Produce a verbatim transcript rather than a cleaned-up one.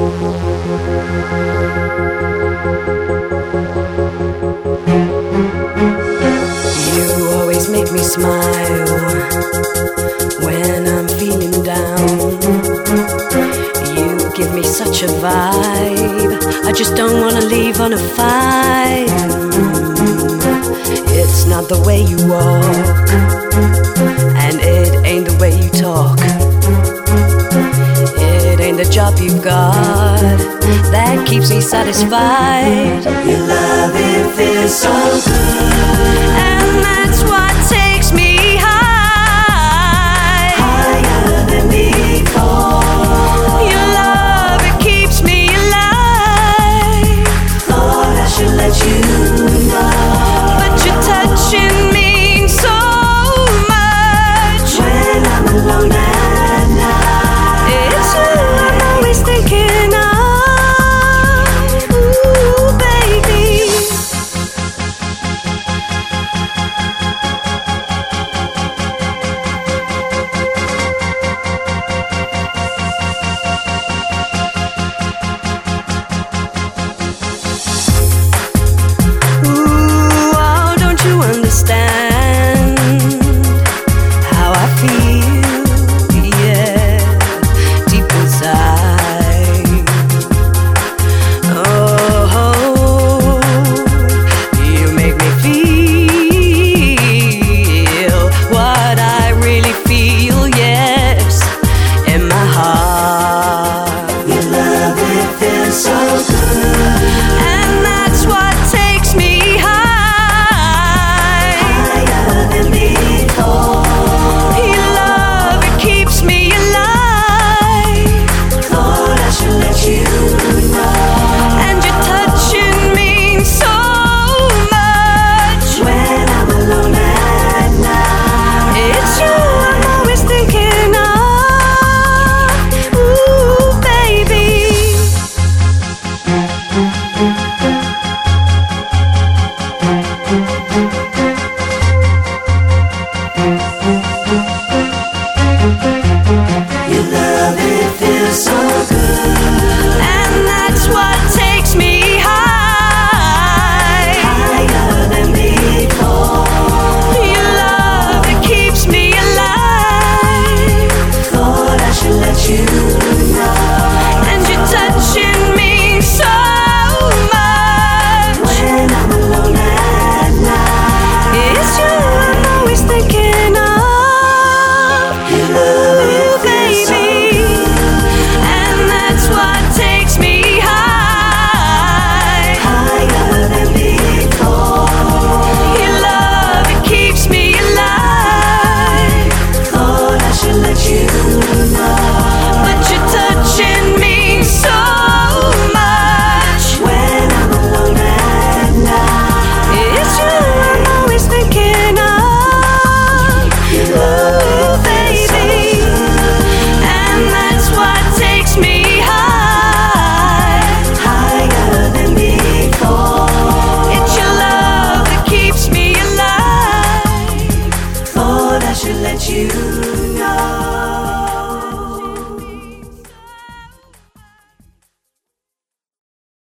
You always make me smile when I'm feeling down. You give me such a vibe, I just don't wanna leave on a fight. It's not the way you walk, and it ain't the way you talk. It ain't the job you've got that keeps me satisfied. Your love, it feels so good, and that's what takes me high, higher than before. Your love, it keeps me alive. Thought I should let you know, but your touching means so much. when I'm alone at night, It's you I'm always thinking of. Ooh, baby. Ooh, oh, don't you understand how I feel? Yeah, deep inside. Oh, you make me feel what I really feel. Yes, in my heart. your love, it feels so good, And that's what takes me high. higher than before. Your love, it keeps me alive. Thought I should let you know, And your touching means so much. when I'm alone at night. It's you I'm always thinking of. Ooh, baby. Your love, it feels so good, And that's what takes me high. higher than before. Your love, it keeps me alive. Thought I should let you know, And your touching means so much. when I'm alone at night. It's you I'm always thinking of. Your love, Ooh, it feels so baby. And that's what takes me high. higher than before. Your love, it keeps me alive. Thought I should let you